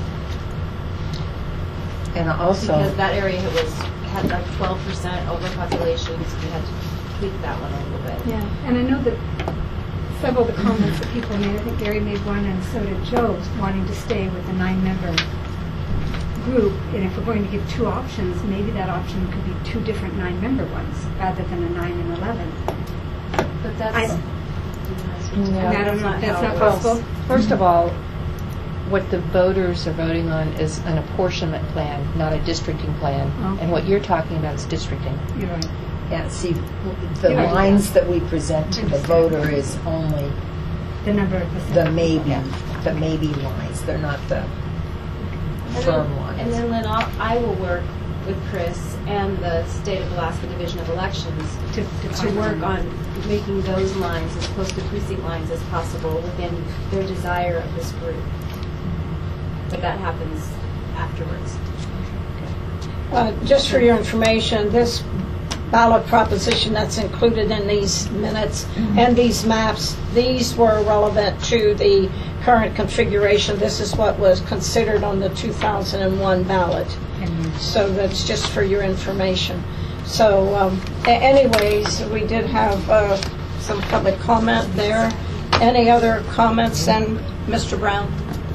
And also, Because that area was, had like twelve percent overpopulation, so we had to tweak that one a little bit. Yeah, and I know that several of the comments that people made, I think Gary made one, and so did Joe, wanting to stay with the nine-member group. And if we're going to give two options, maybe that option could be two different nine-member ones, rather than a nine and eleven. But that's, I- I And I don't know if that's not possible. First of all, what the voters are voting on is an apportionment plan, not a districting plan. Okay. And what you're talking about is districting. You're right. yeah, see, the Yeah. lines that we present to the voter is only The number of percent. the maybe, the maybe lines. They're not the And firm then, lines. and then Lynn, I'll, I will work with Chris and the State of Alaska Division of Elections To- to to find work them. on making those lines as close to precinct lines as possible within their desire of this group. But that happens afterwards. Uh, Just for your information, this ballot proposition that's included in these minutes and these maps, these were relevant to the current configuration. This is what was considered on the two thousand one ballot. So that's just for your information. So um, a- anyways, we did have uh, some public comment there. Any other comments then, Mister Brown?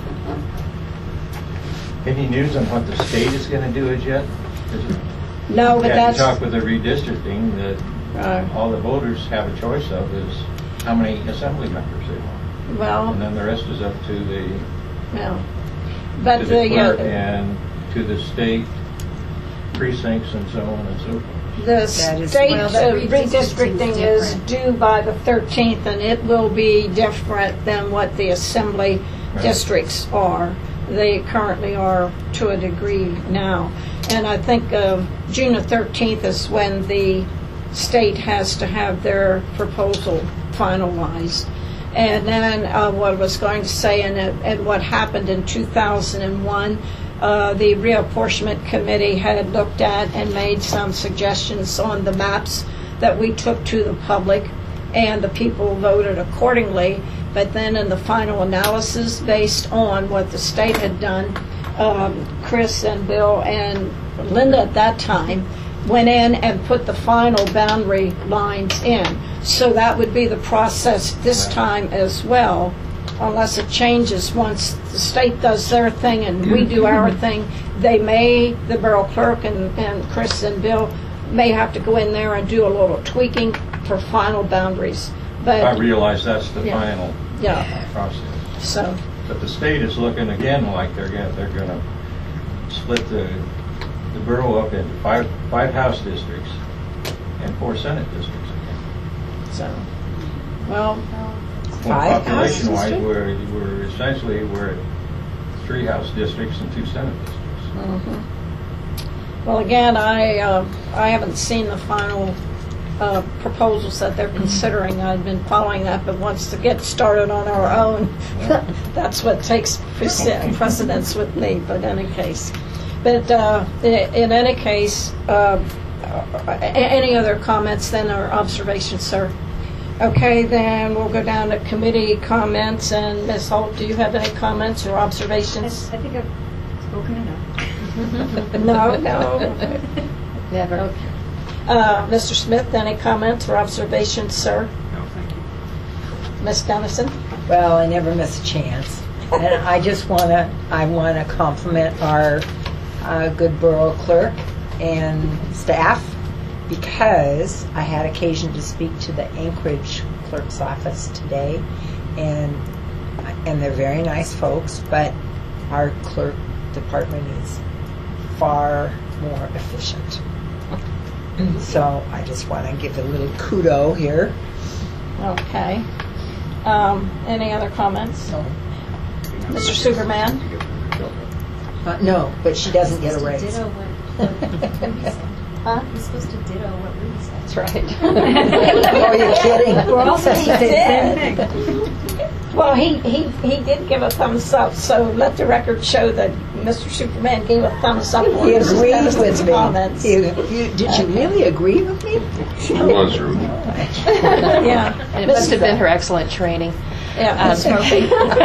Any news on what the state is going to do as yet? 'Cause No, but yeah, that's... you talk with the redistricting that uh, all the voters have a choice of is how many assembly members they want. Well, And then the rest is up to the, well, to but the the... clerk uh, and to the state precincts and so on and so forth. The That is- state Well, uh, the redistricting's redistricting is different. due by the thirteenth, and it will be different than what the assembly Right. districts are. They currently are to a degree now. And I think um, June the thirteenth is when the state has to have their proposal finalized. And then uh, what I was going to say, and, it- and what happened in two thousand one, uh, the reapportionment committee had looked at and made some suggestions on the maps that we took to the public, and the people voted accordingly. But then in the final analysis, based on what the state had done, um, Chris and Bill and Linda at that time went in and put the final boundary lines in. So that would be the process this time as well, unless it changes once the state does their thing and we do our thing. They may, the borough clerk and, and Chris and Bill may have to go in there and do a little tweaking for final boundaries. I But, realize that's the Yeah. final yeah, process. so, But the state is looking again like they're gonna, they're gonna split the, the borough up into five, five House districts and four Senate districts again. So, well, Five House Population-wise, district? we're, we're essentially, we're at three House districts and two Senate districts. mhm. Well, again, I, uh, I haven't seen the final uh, proposals that they're considering. I've been following that, but once to get started on our own, that's what takes prece- precedence with me, but in any case. But uh, i- in any case, uh, a- any other comments then or observations, sir? Okay, then we'll go down to committee comments, and Miz Holt, do you have any comments or I observations? I think I've spoken enough. No, no. Never. Okay. Uh, Mister Smith, any comments or observations, sir? No, thank you. Miz Dennison? Well, I never miss a chance. And I just want to, I want to compliment our uh, good borough clerk and staff, because I had occasion to speak to the Anchorage clerk's office today, and and they're very nice folks, but our clerk department is far more efficient. So I just want to give a little kudo here. Okay. Um, Any other comments? So, Mister Superman? uh, no, but she doesn't get a raise. Ditto what Ruby said. Huh? He's supposed to ditto what Ruby said. That's right. Oh, you're kidding. We're all saying the same did. thing. Well, he, he, he did give a thumbs up, so let the record show that Mister Superman gave a thumbs up on He Miz agreed Dennison's with me. comments. You, you, did you really agree with me? She was rude. Yeah. And it must have been her excellent training. Yeah, Um, Miz Murphy?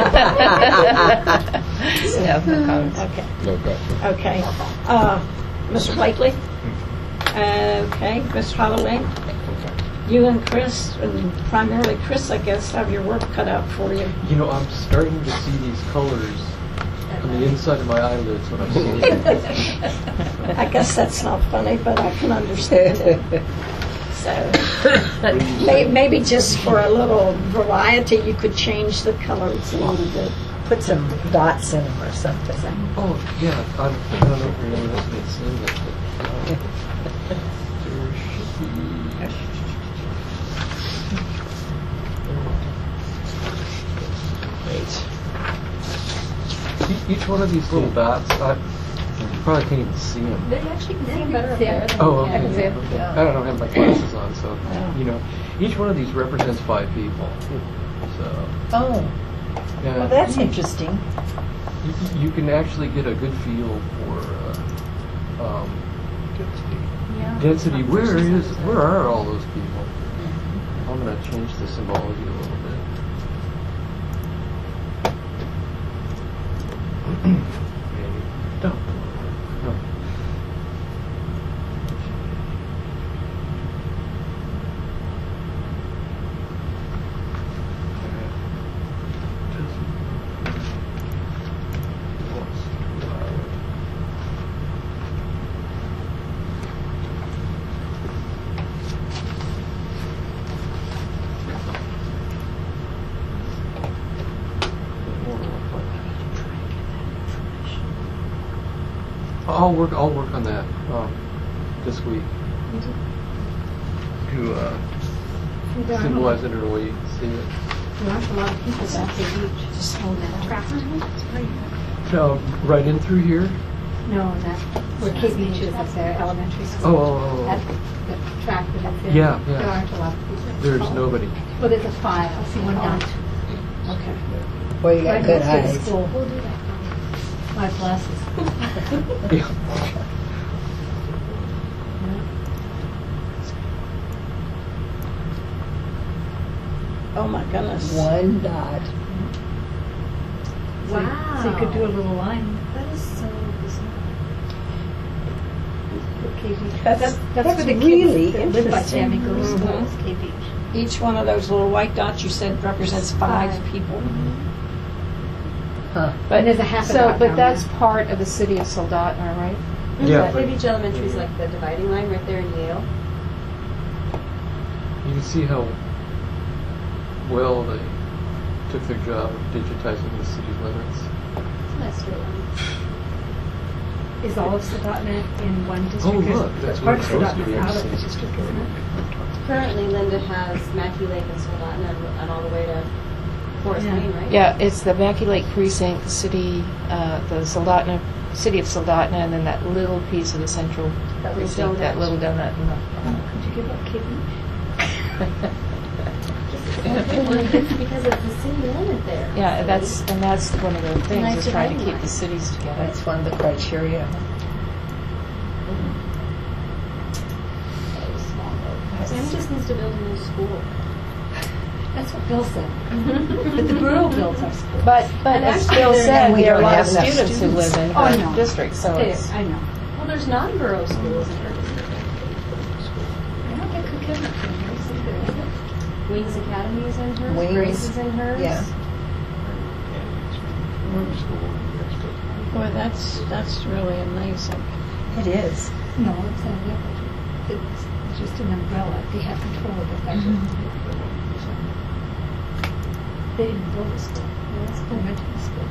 No, no comments. Okay. No question. Okay. Uh, Mister Blakely? Okay. Mister Holloway? You and Chris, and primarily Chris, I guess, have your work cut out for you. You know, I'm starting to see these colors on the inside of my eyelids when I'm sleeping. I guess that's not funny, but I can understand it. So, may- maybe just for a little variety, you could change the colors a little bit. Put some dots in them or something. Oh, yeah, I I don't know if you're interested in seeing it, but uh, there should be... Great. E- Each one of these little dots, I you probably can't even see them. They actually can see them better up there. than- Oh, I can see okay. it. okay. I don't have my glasses on, so, you know, each one of these represents five people. So, Oh, yeah. well, that's interesting. You, you can actually get a good feel for uh, um, Yeah. density. Where is, where are all those people? I'm going to change the symbology a little bit. Maybe. No. No. I'll work. I'll work on that um, this week to uh, There aren't a lot- symbolize it in a way you can see it. there aren't a lot of people at the beach. Just hold that track. No, right in through here. No, that, where K Beach is, that's their elementary Oh, school. oh, oh, That, oh. the track that is there. Yeah, yeah. There aren't a lot of people. There's nobody. Well, there's a five, I see one down. Okay. Boy, you got Right good next to the eyes. school. We'll do that. My glasses. Yeah. Oh, my goodness. One dot. So you- So you could do a little line. That is so bizarre. K Beach. That's- That's, that's that's where the really kids that live by interesting. Tammy go to school, Mhm. is K Beach. Each one of those little white dots you said represents five Five. people. Huh. And there's a half a So, dot but down that's there. part of the city of Soldotna, right? Yeah, K but Beach Elementary is like the dividing line right there in Yale. you can see how well they took their job of digitizing the city limits. Nice straight line. Is all of Soldotna in one district? Oh, Because look, that's part what of it's supposed to be. Soldotna is out of the district, isn't it? Currently, Linda has Mackey Lake and Soldotna and and all the way to Forest Yeah. Lane, right? Yeah, it's the Mackey Lake precinct, the city, uh, the Soldotna, city of Soldotna, and then that little piece of the central That little precinct, that donut. little donut. in the- Could you give up Kidney? It's because of the city limit there. Yeah, that's, and that's one of the things, Nice is trying to dividing keep line. the cities together. That's one of the criteria. Sam just needs to build a new school. That's what Bill said. But the borough builds our schools. But, but And as actually, Bill there- said, we there are a don't lot of have enough students who live in Oh, I her know. district, so There, it's, I know. Well, there's non-borough schools in her district. I don't get Cook Inlet from yours either. Wings Academy is in hers. Wings, Grace is in hers. yeah. Boy, that's, that's really amazing. It is. No, it's not their budget. It's just an umbrella. They have control of the budget. They didn't build a school. It's a rental school.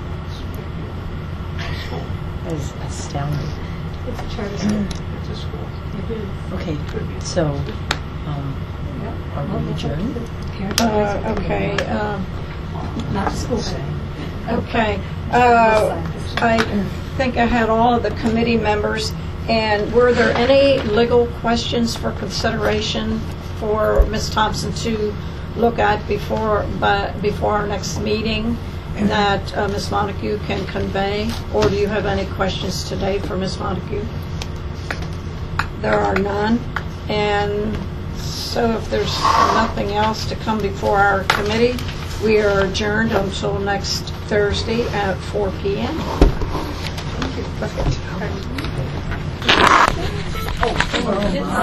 That is astounding. It's a charter school. It's a school. It is. Okay, so, um, Yep. Are we Well, that's up to adjourned? the parent Uh, advisory Okay, committee. um, Not the school committee. okay. Uh, I think I had all of the committee members, and were there any legal questions for consideration for Miz Thompson to look at before, but before our next meeting that uh, Miz Montague can convey? Or do you have any questions today for Miz Montague? There are none, and so if there's nothing else to come before our committee, we are adjourned until next Thursday at four p m perfect.